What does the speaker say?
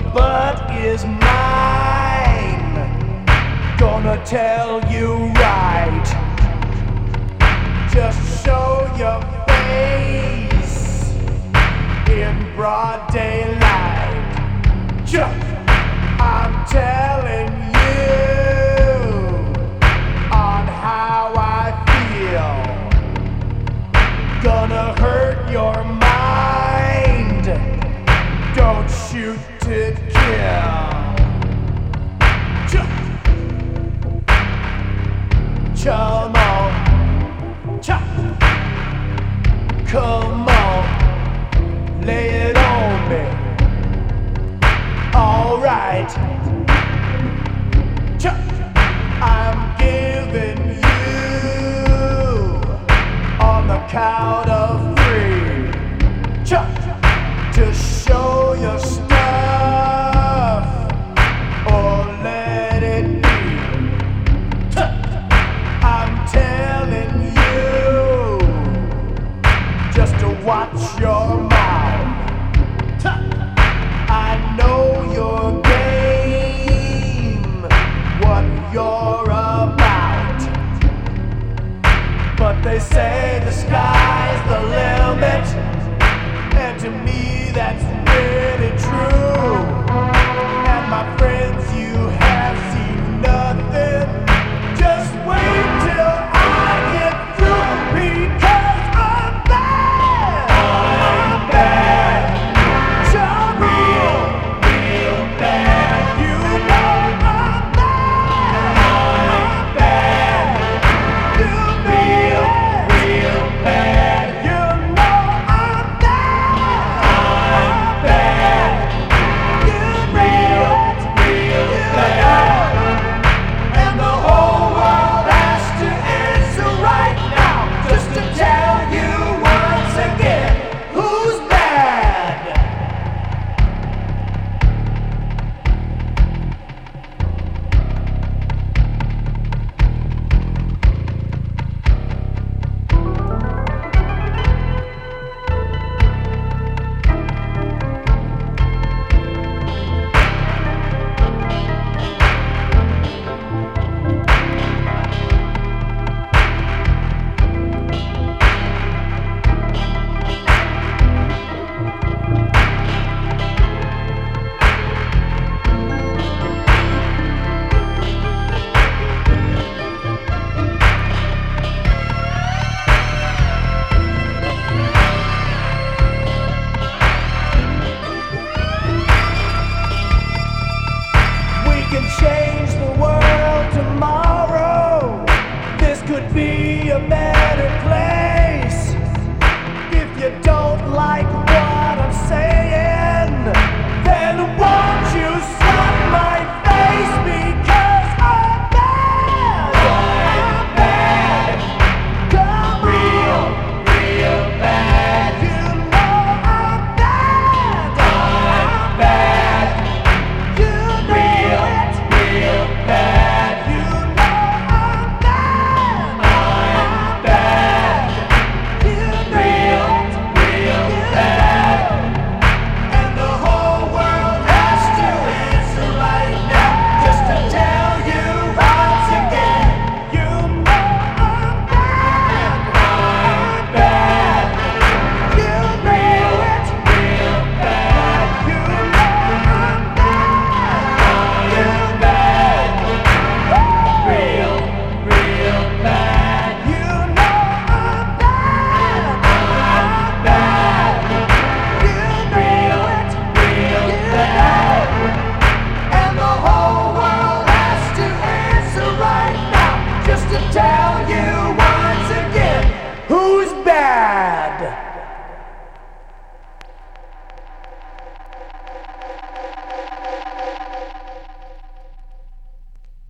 butt is mine. Gonna tell you right. Just show your face in broad daylight. I'm telling you on how I feel. Gonna hurt your mind. Don't shoot to kill. Come on, come on, lay it on me. Alright, I'm giving you on the count of 3 to show your stuff or let it be. I'm telling you just to watch your mouth. I know your game, what you're about. But they say the sky's the limit, and to me that's really true. And my friends, you have seen nothing. Just wait till I get through, because I'm bad. I'm bad. So real bad. You know I'm bad. I'm bad. You real bad. You know I'm bad. I'm bad. You real bad. And the whole world has to answer right now, just to tell you once again who's bad. We can change the world tomorrow. This could be a better place. If you don't like what I'm saying, then won't you slap my face, because I'm bad. I'm bad. Come on. Real bad. You know I'm bad. I'm bad. You know it. Real bad. You know I'm bad. I'm bad. You know it. Real bad. And the whole world has to answer right now, just to tell you once again, you know I'm bad. I'm bad. You know it. Real bad. You know I'm bad. You bad. Real bad. You know I'm bad. I'm bad. You know it. Real bad. And the whole world has to answer right now, just to tell